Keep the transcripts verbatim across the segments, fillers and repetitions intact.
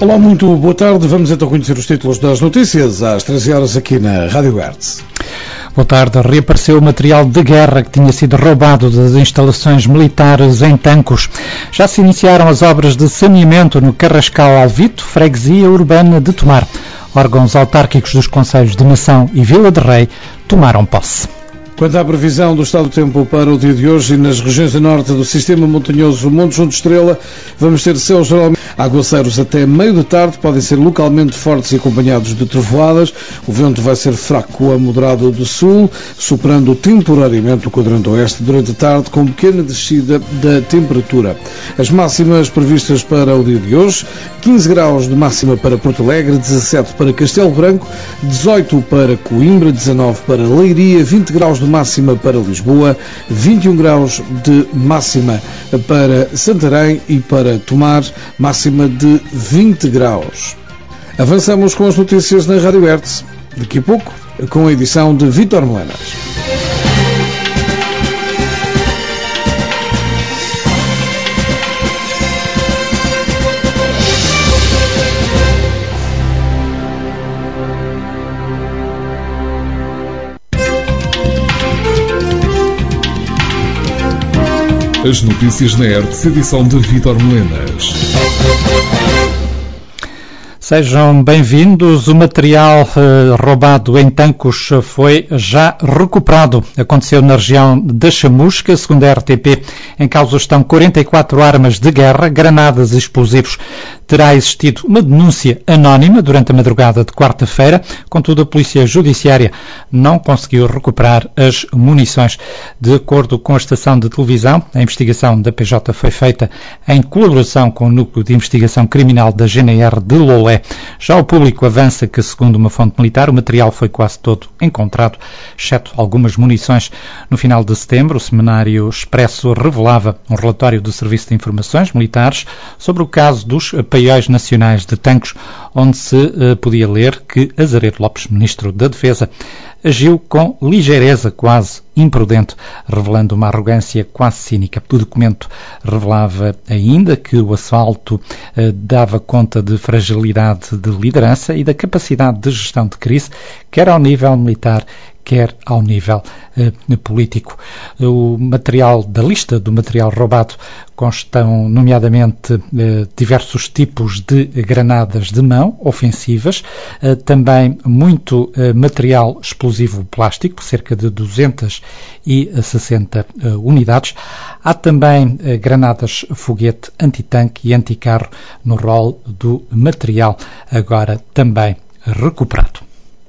Olá, muito boa tarde. Vamos então conhecer os títulos das notícias às treze horas aqui na Rádio Hertz. Boa tarde. Reapareceu o material de guerra que tinha sido roubado das instalações militares em Tancos. Já se iniciaram as obras de saneamento no Carrascal Alvito, freguesia urbana de Tomar. Órgãos autárquicos dos concelhos de Nação e Vila de Rei tomaram posse. Quanto à previsão do estado do tempo para o dia de hoje, nas regiões a norte do sistema montanhoso Monte Junto Estrela, vamos ter céus geralmente aguaceiros até meio da tarde, podem ser localmente fortes e acompanhados de trovoadas. O vento vai ser fraco a moderado do sul, superando temporariamente o quadrante oeste durante a tarde, com pequena descida da temperatura. As máximas previstas para o dia de hoje: quinze graus de máxima para Porto Alegre, dezassete para Castelo Branco, dezoito para Coimbra, dezanove para Leiria, vinte graus de máxima para Lisboa, vinte e um graus de máxima para Santarém e para Tomar, máxima de vinte graus. Avançamos com as notícias na Rádio Hertz, daqui a pouco, com a edição de Vítor Melenas. As notícias na Hertz, edição de Vítor Melenas. Sejam bem-vindos. O material uh, roubado em Tancos foi já recuperado. Aconteceu na região da Chamusca, segundo a R T P. Em causa estão quarenta e quatro armas de guerra, granadas e explosivos. Terá existido uma denúncia anónima durante a madrugada de quarta-feira, contudo a Polícia Judiciária não conseguiu recuperar as munições. De acordo com a estação de televisão, a investigação da P J foi feita em colaboração com o Núcleo de Investigação Criminal da G N R de Lolé. Já o público avança que, segundo uma fonte militar, o material foi quase todo encontrado, exceto algumas munições. No final de setembro, o Semanário Expresso revelava um relatório do Serviço de Informações Militares sobre o caso dos paióis nacionais de Tancos, onde se uh, podia ler que Azaredo Lopes, Ministro da Defesa, agiu com ligeireza quase imprudente, revelando uma arrogância quase cínica. O documento revelava ainda que o assalto eh, dava conta de fragilidade de liderança e da capacidade de gestão de crise, quer ao nível militar, quer ao nível eh, político. O material da lista do material roubado constam, nomeadamente, eh, diversos tipos de granadas de mão ofensivas, eh, também muito eh, material explosivo plástico, cerca de duzentas e sessenta eh, unidades. Há também eh, granadas foguete antitanque e anticarro no rol do material, agora também recuperado.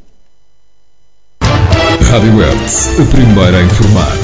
Rádio Hertz, a primeira a informar.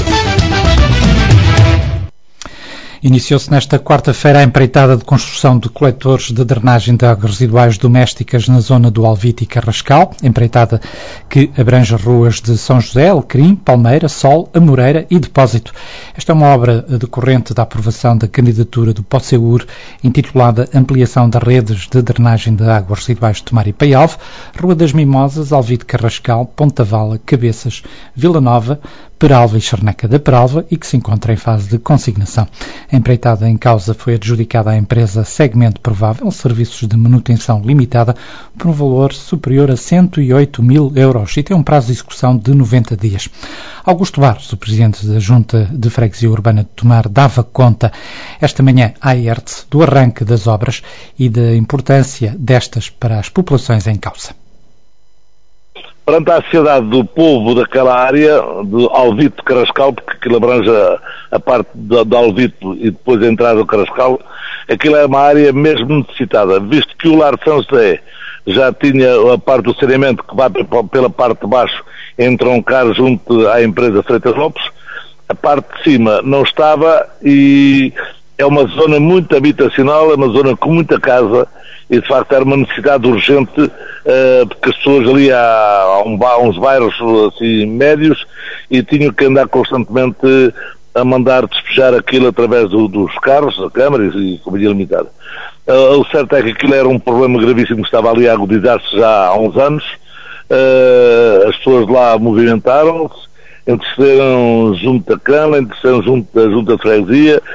Iniciou-se nesta quarta-feira a empreitada de construção de coletores de drenagem de águas residuais domésticas na zona do Alvito e Carrascal, empreitada que abrange as ruas de São José, Alecrim, Palmeira, Sol, Amoreira e Depósito. Esta é uma obra decorrente da aprovação da candidatura do POSEUR, intitulada Ampliação das redes de drenagem de águas residuais de Tomar e Paialve, Rua das Mimosas, Alvito Carrascal, Ponta Vala, Cabeças, Vila Nova, Peralva e Charneca da Peralva e que se encontra em fase de consignação. A empreitada em causa foi adjudicada à empresa Segmento Provável, Serviços de Manutenção Limitada, por um valor superior a cento e oito mil euros e tem um prazo de execução de noventa dias. Augusto Barros, o presidente da Junta de Freguesia Urbana de Tomar, dava conta esta manhã à Hertz do arranque das obras e da importância destas para as populações em causa. Perante a ansiedade do povo daquela área, de Alvito Carrascal, porque aquilo abrange a, a parte de, de Alvito e depois a entrada do Carrascal, aquilo é uma área mesmo necessitada, visto que o Lar de São José já tinha a parte do saneamento que vai pela parte de baixo entroncar junto à empresa Freitas Lopes, a parte de cima não estava e é uma zona muito habitacional, é uma zona com muita casa e de facto era uma necessidade urgente, uh, porque as pessoas ali há, há, um, há uns bairros assim, médios e tinham que andar constantemente a mandar despejar aquilo através do, dos carros, da Câmara e, e Companhia Limitada. Uh, o certo é que aquilo era um problema gravíssimo que estava ali a agudizar-se já há uns anos. Uh, as pessoas lá movimentaram-se, intercederam junto da Câmara, intercederam junto da Junta de Freguesia,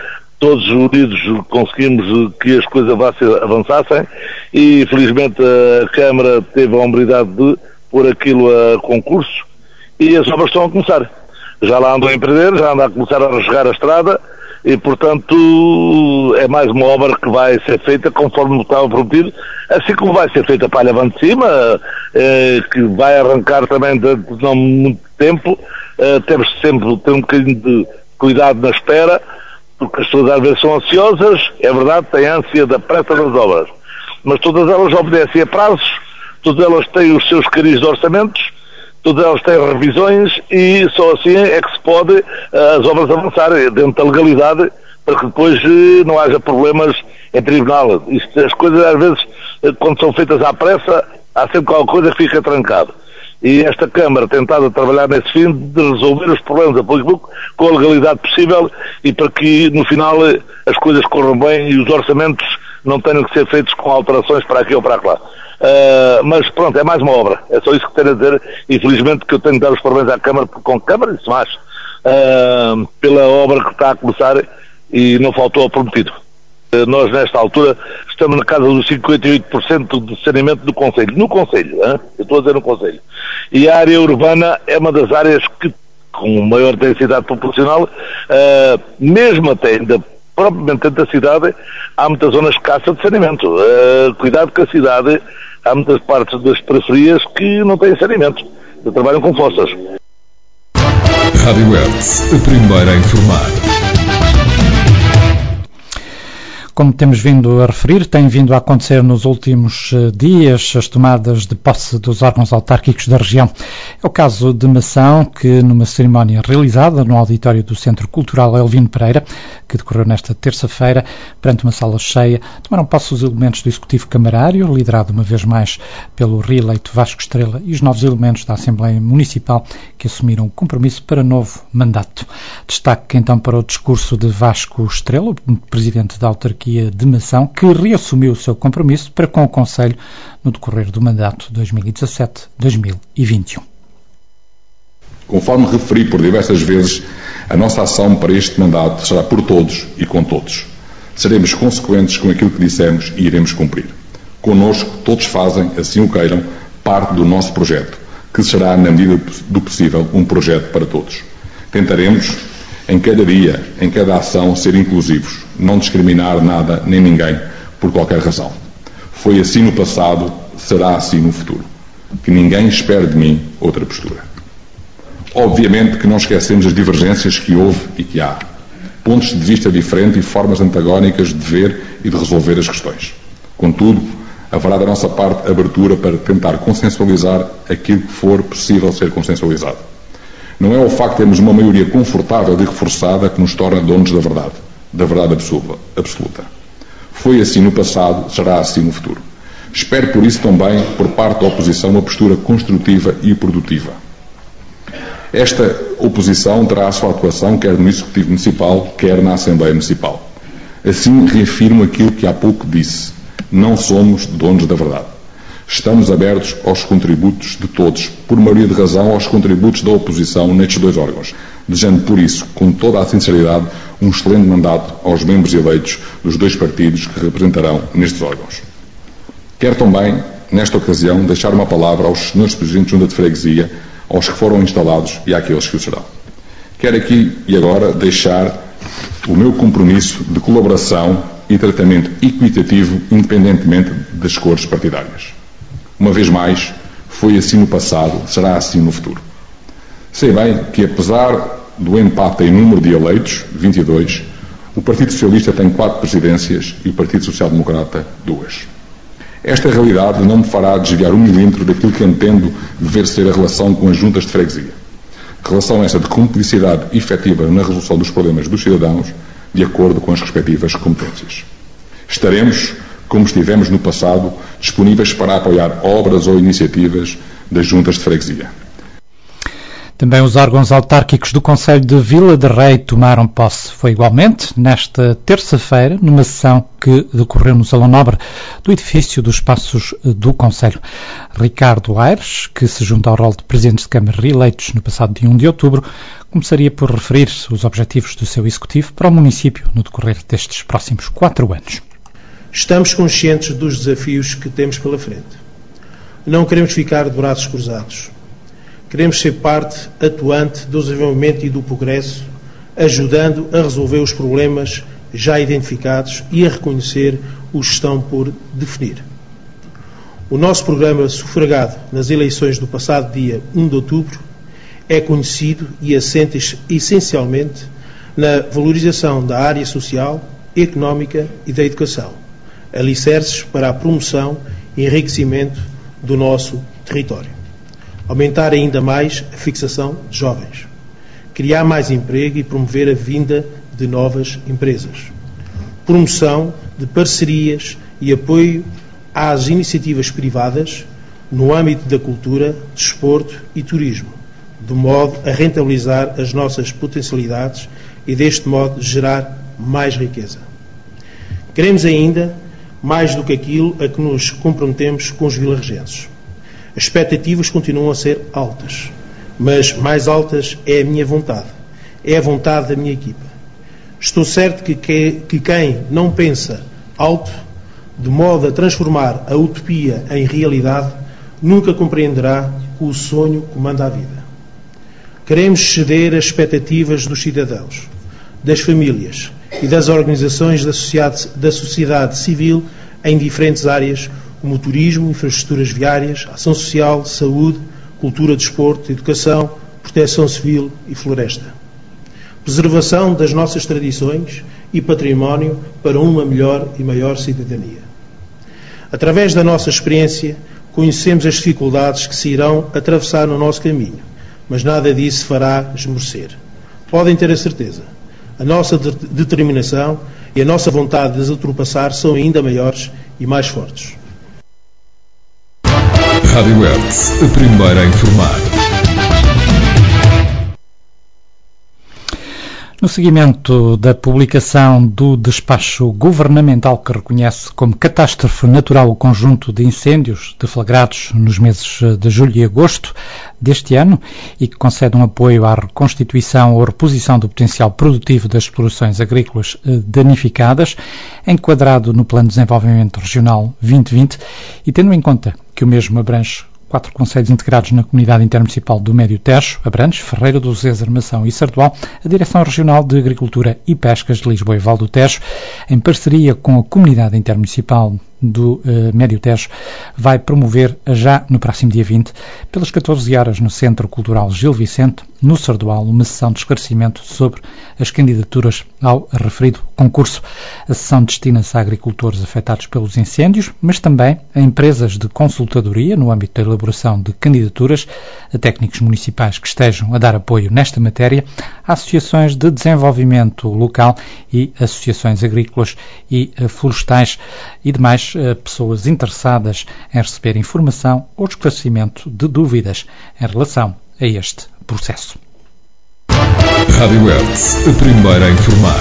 todos unidos conseguimos que as coisas avançassem e felizmente a Câmara teve a hombridade de pôr aquilo a concurso e as obras estão a começar. Já lá andam a empreender, já andam a começar a rasgar a estrada e, portanto, é mais uma obra que vai ser feita conforme estava prometido, assim como vai ser feita a palha van de cima, eh, que vai arrancar também de, de não muito tempo. Eh, temos sempre de ter um bocadinho de cuidado na espera, porque as pessoas às vezes são ansiosas, é verdade, têm ânsia da pressa das obras, mas todas elas obedecem a prazos, todas elas têm os seus caris de orçamentos, todas elas têm revisões e só assim é que se pode uh, as obras avançarem dentro da legalidade para que depois uh, não haja problemas em tribunal. Isto, as coisas às vezes, uh, quando são feitas à pressa, há sempre qualquer coisa que fica trancado. E esta Câmara tem estado a trabalhar nesse fim de resolver os problemas da público com a legalidade possível e para que no final uh, as coisas corram bem e os orçamentos não tenham que ser feitos com alterações para aqui ou para lá. Uh, mas pronto, é mais uma obra, é só isso que tenho a dizer e felizmente que eu tenho de dar os parabéns à Câmara com a Câmara e mais uh, pela obra que está a começar e não faltou ao prometido. Uh, nós nesta altura estamos na casa dos cinquenta e oito por cento de saneamento do Conselho, no Conselho, hein? Eu estou a dizer no Conselho, e a área urbana é uma das áreas que com maior densidade populacional, uh, mesmo até ainda propriamente dentro da cidade, há muitas zonas escassas de saneamento. Uh, cuidado com a cidade, há muitas partes das periferias que não têm saneamento, que trabalham com fossas. Rádio Hertz, a primeira a informar. Como temos vindo a referir, tem vindo a acontecer nos últimos dias as tomadas de posse dos órgãos autárquicos da região. É o caso de Mação, que numa cerimónia realizada no auditório do Centro Cultural Elvino Pereira, que decorreu nesta terça-feira, perante uma sala cheia, tomaram posse os elementos do Executivo Camarário, liderado uma vez mais pelo reeleito Vasco Estrela, e os novos elementos da Assembleia Municipal, que assumiram o compromisso para novo mandato. Destaque então para o discurso de Vasco Estrela, o presidente da autarquia de Mação, que reassumiu o seu compromisso para com o Conselho no decorrer do mandato dois mil e dezassete a dois mil e vinte e um. Conforme referi por diversas vezes, a nossa ação para este mandato será por todos e com todos. Seremos consequentes com aquilo que dissemos e iremos cumprir. Connosco, todos fazem, assim o queiram, parte do nosso projeto, que será, na medida do possível, um projeto para todos. Tentaremos, em cada dia, em cada ação, ser inclusivos, não discriminar nada nem ninguém por qualquer razão. Foi assim no passado, será assim no futuro. Que ninguém espere de mim outra postura. Obviamente que não esquecemos as divergências que houve e que há. Pontos de vista diferentes e formas antagónicas de ver e de resolver as questões. Contudo, haverá da nossa parte abertura para tentar consensualizar aquilo que for possível ser consensualizado. Não é o facto de termos uma maioria confortável e reforçada que nos torna donos da verdade, da verdade absoluta. Foi assim no passado, será assim no futuro. Espero por isso também, por parte da oposição, uma postura construtiva e produtiva. Esta oposição terá a sua atuação quer no Executivo Municipal, quer na Assembleia Municipal. Assim reafirmo aquilo que há pouco disse. Não somos donos da verdade. Estamos abertos aos contributos de todos, por maioria de razão aos contributos da oposição nestes dois órgãos, desejando por isso, com toda a sinceridade, um excelente mandato aos membros eleitos dos dois partidos que representarão nestes órgãos. Quero também, nesta ocasião, deixar uma palavra aos senhores Presidentes de Junta de Freguesia, aos que foram instalados e àqueles que o serão. Quero aqui e agora deixar o meu compromisso de colaboração e tratamento equitativo, independentemente das cores partidárias. Uma vez mais, foi assim no passado, será assim no futuro. Sei bem que, apesar do empate em número de eleitos, vinte e dois, o Partido Socialista tem quatro presidências e o Partido Social Democrata duas. Esta realidade não me fará desviar um milímetro daquilo que entendo dever ser a relação com as juntas de freguesia. Relação esta de cumplicidade efetiva na resolução dos problemas dos cidadãos, de acordo com as respectivas competências. Estaremos, como estivemos no passado, disponíveis para apoiar obras ou iniciativas das juntas de freguesia. Também os órgãos autárquicos do Concelho de Vila de Rei tomaram posse. Foi igualmente nesta terça-feira, numa sessão que decorreu no Salão Nobre do edifício dos Passos do Concelho. Ricardo Aires, que se junta ao rol de presidentes de Câmara reeleitos no passado dia um de outubro, começaria por referir os objetivos do seu executivo para o município no decorrer destes próximos quatro anos. Estamos conscientes dos desafios que temos pela frente. Não queremos ficar de braços cruzados. Queremos ser parte atuante do desenvolvimento e do progresso, ajudando a resolver os problemas já identificados e a reconhecer os que estão por definir. O nosso programa, sufragado nas eleições do passado dia um de outubro, é conhecido e assenta essencialmente na valorização da área social, económica e da educação, alicerces para a promoção e enriquecimento do nosso território. Aumentar ainda mais a fixação de jovens, criar mais emprego e promover a vinda de novas empresas, promoção de parcerias e apoio às iniciativas privadas no âmbito da cultura, desporto e turismo, de modo a rentabilizar as nossas potencialidades e, deste modo, gerar mais riqueza. Queremos ainda mais do que aquilo a que nos comprometemos com os vilarregenses. As expectativas continuam a ser altas, mas mais altas é a minha vontade, é a vontade da minha equipa. Estou certo que, que, que quem não pensa alto, de modo a transformar a utopia em realidade, nunca compreenderá que o sonho comanda a vida. Queremos ceder às expectativas dos cidadãos, das famílias e das organizações da sociedade, da sociedade civil em diferentes áreas, como turismo, infraestruturas viárias, ação social, saúde, cultura, desporto, educação, proteção civil e floresta. Preservação das nossas tradições e património para uma melhor e maior cidadania. Através da nossa experiência, conhecemos as dificuldades que se irão atravessar no nosso caminho, mas nada disso fará esmorecer. Podem ter a certeza. A nossa de- determinação e a nossa vontade de as ultrapassar são ainda maiores e mais fortes. Rádio Hertz, a primeira a informar. No seguimento da publicação do despacho governamental que reconhece como catástrofe natural o conjunto de incêndios deflagrados nos meses de julho e agosto deste ano e que concede um apoio à reconstituição ou reposição do potencial produtivo das explorações agrícolas danificadas, enquadrado no Plano de Desenvolvimento Regional vinte vinte e tendo em conta que o mesmo abrange quatro concelhos integrados na Comunidade Intermunicipal do Médio Tejo, Abrantes, Ferreira do Zez, Armação e Sardual, a Direção Regional de Agricultura e Pescas de Lisboa e Val do Tejo, em parceria com a Comunidade Intermunicipal do uh, Médio Tejo, vai promover já no próximo dia vinte, pelas catorze horas no Centro Cultural Gil Vicente, no Sardual, uma sessão de esclarecimento sobre as candidaturas ao referido concurso. A sessão destina-se a agricultores afetados pelos incêndios, mas também a empresas de consultadoria no âmbito da elaboração de candidaturas, a técnicos municipais que estejam a dar apoio nesta matéria, a associações de desenvolvimento local e associações agrícolas e florestais e demais pessoas interessadas em receber informação ou esclarecimento de dúvidas em relação a este processo. Rádio Hertz, a primeira a informar.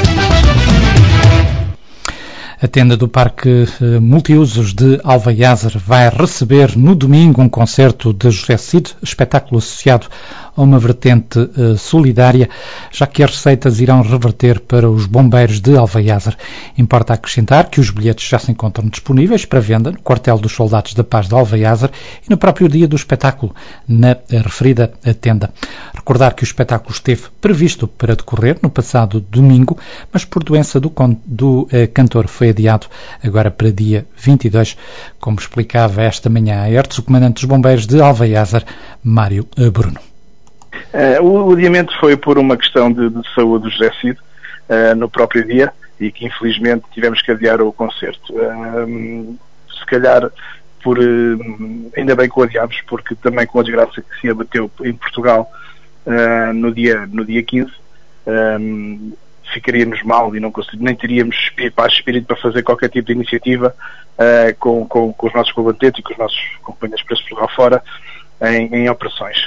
A tenda do Parque Multiusos de Alvaiázar vai receber no domingo um concerto de José Cid, espetáculo associado a uma vertente uh, solidária, já que as receitas irão reverter para os bombeiros de Alvaiázar. Importa acrescentar que os bilhetes já se encontram disponíveis para venda no quartel dos Soldados da Paz de Alvaiázar e no próprio dia do espetáculo, na referida tenda. Recordar que o espetáculo esteve previsto para decorrer no passado domingo, mas por doença do, do uh, cantor foi adiado agora para dia vinte e dois, como explicava esta manhã a Hertz, o comandante dos bombeiros de Alvaiázar, Mário Bruno. Uh, o adiamento foi por uma questão de, de saúde do José Cid, uh, no próprio dia, e que infelizmente tivemos que adiar o concerto. Uh, se calhar, por, uh, ainda bem que o adiámos, porque também com a desgraça que se abateu em Portugal uh, no, dia, no dia quinze, uh, ficaríamos mal e não nem teríamos paz de espírito para fazer qualquer tipo de iniciativa uh, com, com, com os nossos combatentes e com os nossos companheiros presos por lá fora em, em operações.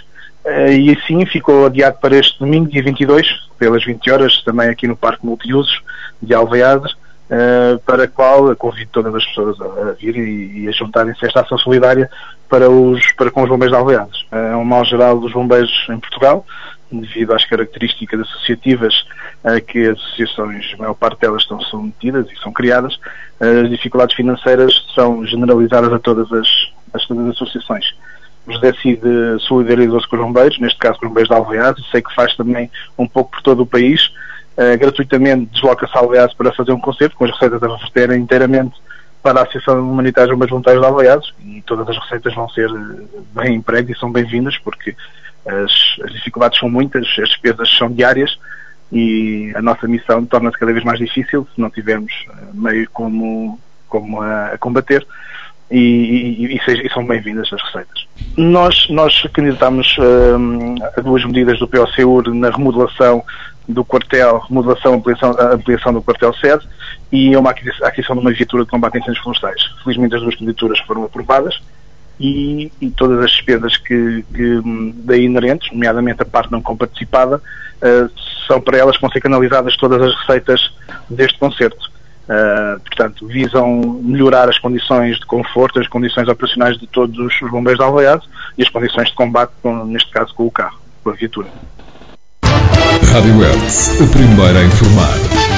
e assim ficou adiado para este domingo, dia vinte e dois, pelas vinte horas, também aqui no Parque Multiusos de Alveares, para a qual convido todas as pessoas a vir e, e a juntarem-se a esta ação solidária para, os, para com os bombeiros de Alveares. É um mal geral dos bombeiros em Portugal, devido às características associativas a que as associações, a maior parte delas estão submetidas e são criadas. As dificuldades financeiras são generalizadas a todas as, as, todas as associações. O José Cid solidarizou-se com os bombeiros, neste caso com os bombeiros de Alveares, e sei que faz também um pouco por todo o país. Uh, gratuitamente desloca-se a Alveares para fazer um concerto, com as receitas a reverterem inteiramente para a Associação Humanitária de Bombeiros Voluntários de Alveares, e todas as receitas vão ser bem empregues e são bem-vindas, porque as, as dificuldades são muitas, as despesas são diárias, e a nossa missão torna-se cada vez mais difícil se não tivermos uh, meio como, como a, a combater. E, e, e, e são bem-vindas as receitas. Nós, nós candidatámos um, a duas medidas do P O C U R na remodelação do quartel, remodelação, ampliação, ampliação do quartel sede, e uma aquisição, a aquisição de uma viatura de combate a incêndios florestais. Felizmente as duas candidaturas foram aprovadas, e, e todas as despesas que, que daí inerentes, nomeadamente a parte não comparticipada, uh, são para elas que vão ser canalizadas todas as receitas deste concerto. Uh, portanto, visam melhorar as condições de conforto, as condições operacionais de todos os bombeiros de Alveares e as condições de combate, com, neste caso com o carro, com a viatura. Rádio Hertz, a primeira a informar.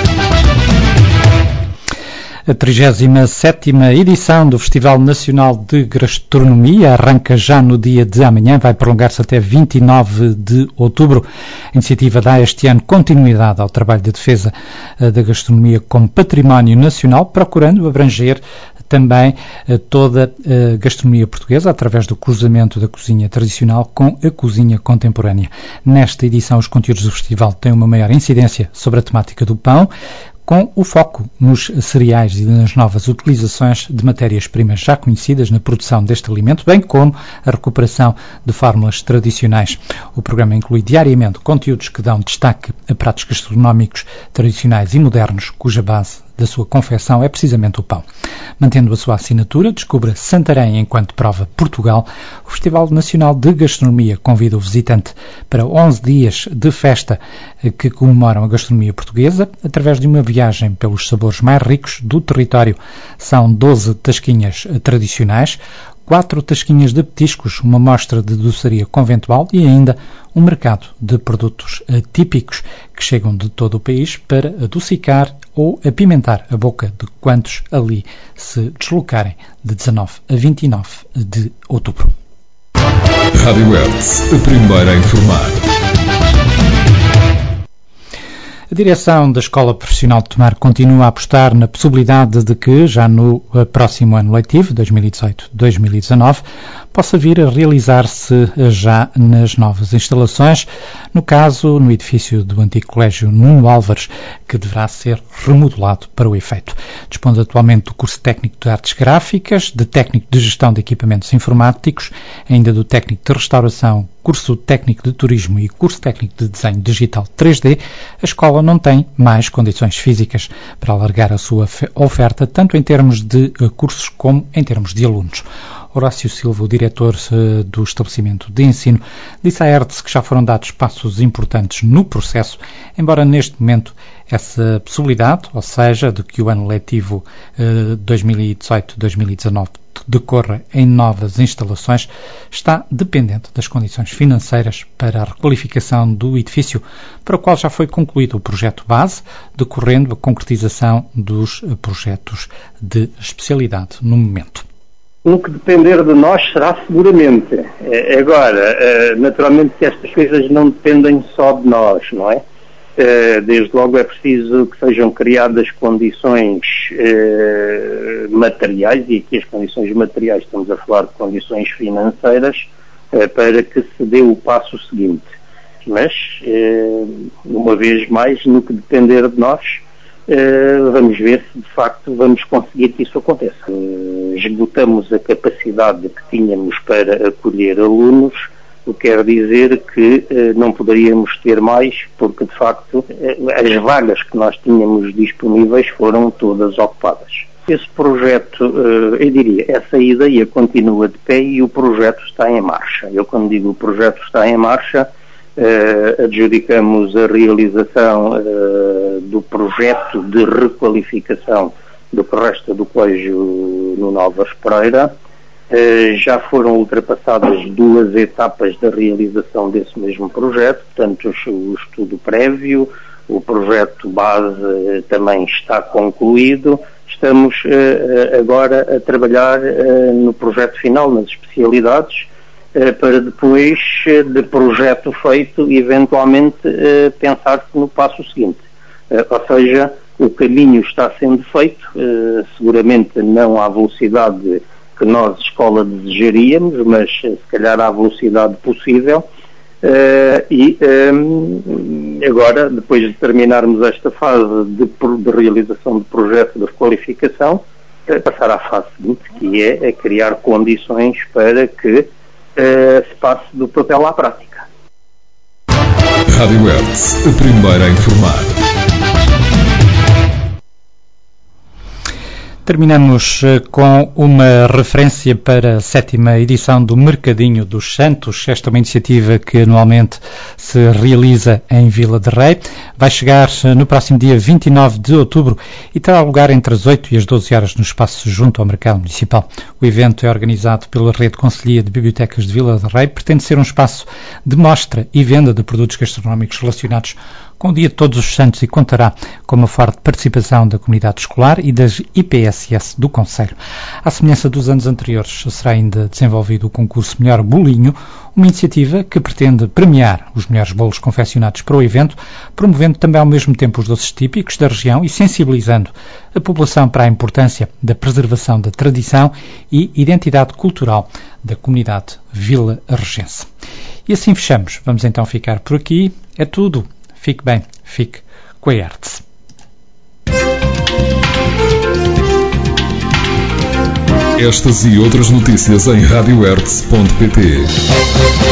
A trigésima sétima edição do Festival Nacional de Gastronomia arranca já no dia de amanhã, vai prolongar-se até vinte e nove de outubro. A iniciativa dá este ano continuidade ao trabalho de defesa da gastronomia como património nacional, procurando abranger também toda a gastronomia portuguesa através do cruzamento da cozinha tradicional com a cozinha contemporânea. Nesta edição, os conteúdos do festival têm uma maior incidência sobre a temática do pão, com o foco nos cereais e nas novas utilizações de matérias-primas já conhecidas na produção deste alimento, bem como a recuperação de fórmulas tradicionais. O programa inclui diariamente conteúdos que dão destaque a pratos gastronómicos tradicionais e modernos, cuja base da sua confecção é precisamente o pão. Mantendo a sua assinatura, descubra Santarém enquanto prova Portugal. O Festival Nacional de Gastronomia convida o visitante para onze dias de festa que comemoram a gastronomia portuguesa através de uma viagem pelos sabores mais ricos do território. São doze tasquinhas tradicionais, quatro tasquinhas de petiscos, uma mostra de doçaria conventual e ainda um mercado de produtos típicos que chegam de todo o país para adocicar ou apimentar a boca de quantos ali se deslocarem de dezanove a vinte e nove de outubro. Rádio Hertz, a primeira a informar. A direção da Escola Profissional de Tomar continua a apostar na possibilidade de que, já no próximo ano letivo, dois mil e dezoito a dois mil e dezanove, possa vir a realizar-se já nas novas instalações, no caso, no edifício do antigo Colégio Nuno Álvares, que deverá ser remodelado para o efeito. Dispõe atualmente do curso técnico de artes gráficas, de técnico de gestão de equipamentos informáticos, ainda do técnico de restauração, curso técnico de turismo e curso técnico de desenho digital três D. A escola não tem mais condições físicas para alargar a sua oferta, tanto em termos de cursos como em termos de alunos. Horácio Silva, o diretor do estabelecimento de ensino, disse à Hertz que já foram dados passos importantes no processo, embora neste momento essa possibilidade, ou seja, de que o ano letivo eh, dois mil e dezoito a dois mil e dezanove decorra em novas instalações, está dependente das condições financeiras para a requalificação do edifício, para o qual já foi concluído o projeto base, decorrendo a concretização dos projetos de especialidade no momento. No que depender de nós será seguramente. Agora, naturalmente que estas coisas não dependem só de nós, não é? Desde logo é preciso que sejam criadas condições materiais, e aqui as condições materiais estamos a falar de condições financeiras, para que se dê o passo seguinte. Mas, uma vez mais, no que depender de nós, Uh, vamos ver se de facto vamos conseguir que isso aconteça. Uh, esgotamos a capacidade que tínhamos para acolher alunos, o que quer dizer que uh, não poderíamos ter mais, porque de facto uh, as vagas que nós tínhamos disponíveis foram todas ocupadas. esse projeto, eu diria, essa ideia continua de pé e o projeto está em marcha. Eu, quando digo o projeto está em marcha, adjudicamos a realização do projeto de requalificação do que resta do colégio no Novas Pereira. Já foram ultrapassadas duas etapas da realização desse mesmo projeto, portanto o estudo prévio, o projeto base também está concluído. Estamos uh, agora a trabalhar uh, no projeto final, nas especialidades, uh, para depois uh, de projeto feito, eventualmente uh, pensar-se no passo seguinte. Uh, ou seja, o caminho está sendo feito, uh, seguramente não à velocidade que nós, escola, desejaríamos, mas uh, se calhar à velocidade possível. Uh, e um, agora, depois de terminarmos esta fase de, de realização de projeto de requalificação, uh, passar à fase seguinte, que é a criar condições para que uh, se passe do papel à prática. Rádio Hertz, a primeira a informar. Terminamos com uma referência para a sétima edição do Mercadinho dos Santos. Esta é uma iniciativa que anualmente se realiza em Vila de Rei. Vai chegar no próximo dia vinte e nove de outubro e terá lugar entre as oito e as doze horas no espaço junto ao Mercado Municipal. O evento é organizado pela Rede Conselhia de Bibliotecas de Vila de Rei. Pretende ser um espaço de mostra e venda de produtos gastronómicos relacionados com o Dia de Todos os Santos e contará com uma forte participação da comunidade escolar e das I P S S do Concelho. À semelhança dos anos anteriores, será ainda desenvolvido o concurso Melhor Bolinho, uma iniciativa que pretende premiar os melhores bolos confeccionados para o evento, promovendo também ao mesmo tempo os doces típicos da região e sensibilizando a população para a importância da preservação da tradição e identidade cultural da comunidade vila-regense. E assim fechamos. Vamos então ficar por aqui. É tudo. Fique bem, fique com a Hertz. Estas e outras notícias em rádio hertz ponto pt.